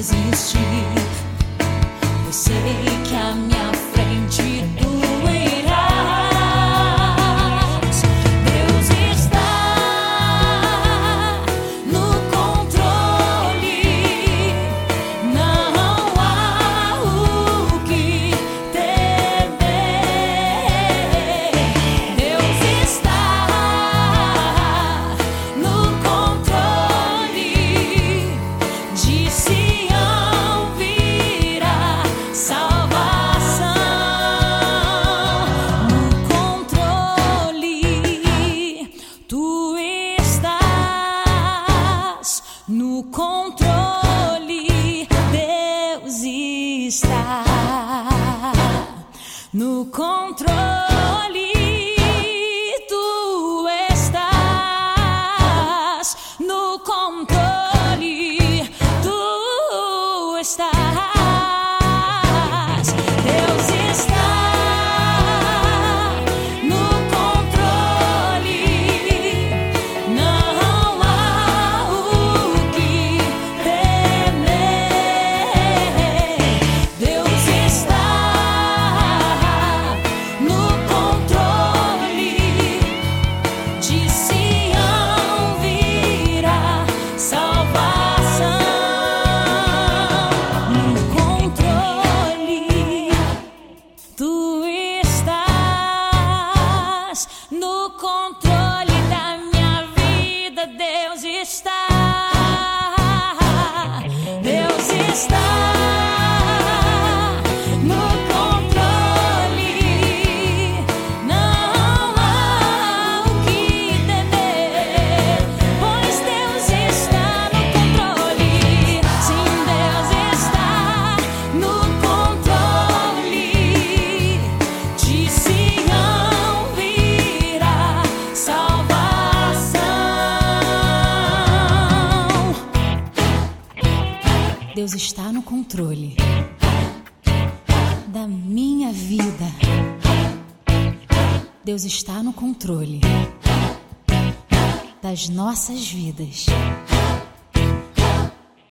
desistir. Eu sei que a minha frente doerá. Deus está no controle, não há o que temer. Deus está no controle, de Sião virá salvação. No controle, tu estás. No controle, Deus está. No controle, tu estás. No controle, tu estás. Deus está no controle, não há o que temer. Deus está no controle, de Sião virá salvação. No controle, tu estás. No controle da minha vida, Deus está. Deus está no controle, não há o que temer, pois Deus está no controle. Sim, Deus está no controle, de Sião virá salvação. Deus está no controle da minha vida. Deus está no controle das nossas vidas.